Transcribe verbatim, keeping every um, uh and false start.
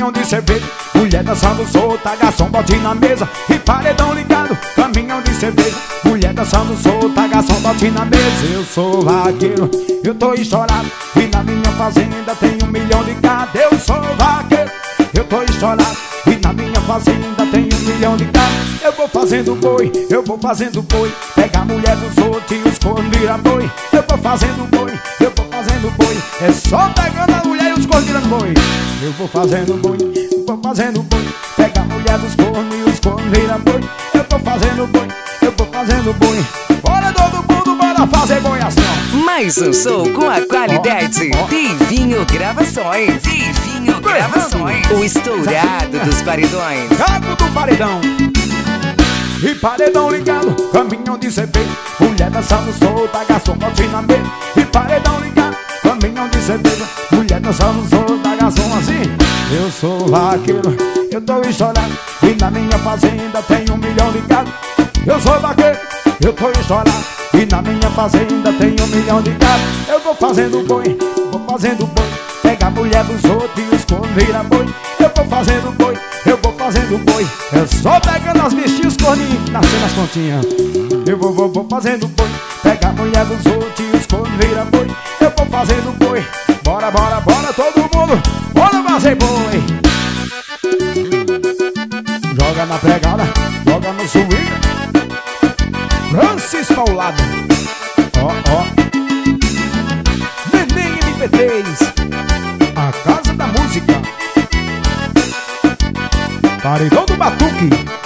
caminhão de cerveja, mulher dançando solta, garçom bote na mesa e paredão ligado. Caminhão de cerveja, mulher dançando solta, garçom bote na mesa. Eu sou vaqueiro, eu tô estourado, e na minha fazenda tem um milhão de gado. Eu sou vaqueiro, eu tô estourado, e na minha fazenda tem um milhão de gado. Eu vou fazendo boi, eu vou fazendo boi, pega a mulher dos outros e os cornos vira boi. Eu vou fazendo boi, eu vou fazendo boi, é só pegando a mulher e os cornos virando boi. Eu vou fazendo boi, eu vou fazendo boi, pega a mulher dos cornos e os cornos vira boi. Eu vou fazendo boi, eu vou fazendo boi, bora todo mundo, bora fazer boi assim. Mais um show com a qualidade oh, oh. Divinho Gravações. Divinho Gravações, o estourado dos paredões. Gato do paredão e paredão ligado, caminhão de cerveja, mulher dançando solta, garçom bote na mesa e paredão ligado, caminhão de cerveja, mulher dançando solta, garçom assim. Eu sou vaqueiro, eu tô estourado, e na minha fazenda tem um milhão de gado. Eu sou vaqueiro, eu tô estourado, e na minha fazenda tem um milhão de gado. Eu vou fazendo boi, vou fazendo boi, pega a mulher dos outros e os cornos vira boi. Eu vou fazendo boi, eu vou fazendo boi, é só pegando as bichinhas, os corninhos, nascendo as pontinhas. Eu vou, vou, vou fazendo boi, pega a mulher dos outros e os cornos vira boi. Eu vou fazendo boi, bora, bora, bora todo mundo, bora fazer boi. Joga na pegada, joga no swing, Francis Paulado, ó, ó, Neném M P três, a casa da música, paredão do batuque.